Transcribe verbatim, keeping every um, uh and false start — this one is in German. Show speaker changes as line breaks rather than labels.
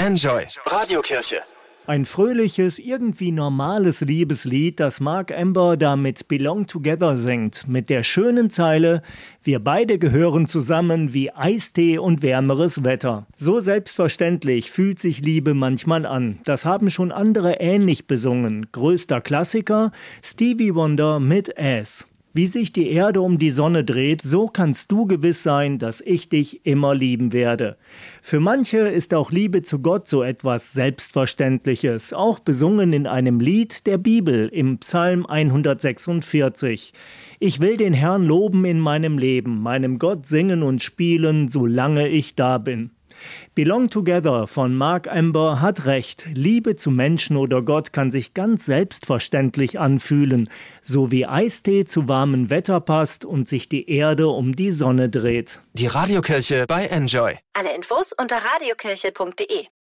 Enjoy Radiokirche.
Ein fröhliches, irgendwie normales Liebeslied, das Mark Amber da mit Belong Together singt, mit der schönen Zeile: Wir beide gehören zusammen wie Eistee und wärmeres Wetter. So selbstverständlich fühlt sich Liebe manchmal an. Das haben schon andere ähnlich besungen. Größter Klassiker: Stevie Wonder mit As. Wie sich die Erde um die Sonne dreht, so kannst du gewiss sein, dass ich dich immer lieben werde. Für manche ist auch Liebe zu Gott so etwas Selbstverständliches, auch besungen in einem Lied der Bibel im Psalm hundertsechsundvierzig. Ich will den Herrn loben in meinem Leben, meinem Gott singen und spielen, solange ich da bin. Belong Together von Mark Amber hat recht. Liebe zu Menschen oder Gott kann sich ganz selbstverständlich anfühlen, so wie Eistee zu warmem Wetter passt und sich die Erde um die Sonne dreht.
Die Radiokirche bei Enjoy.
Alle Infos unter radiokirche punkt de.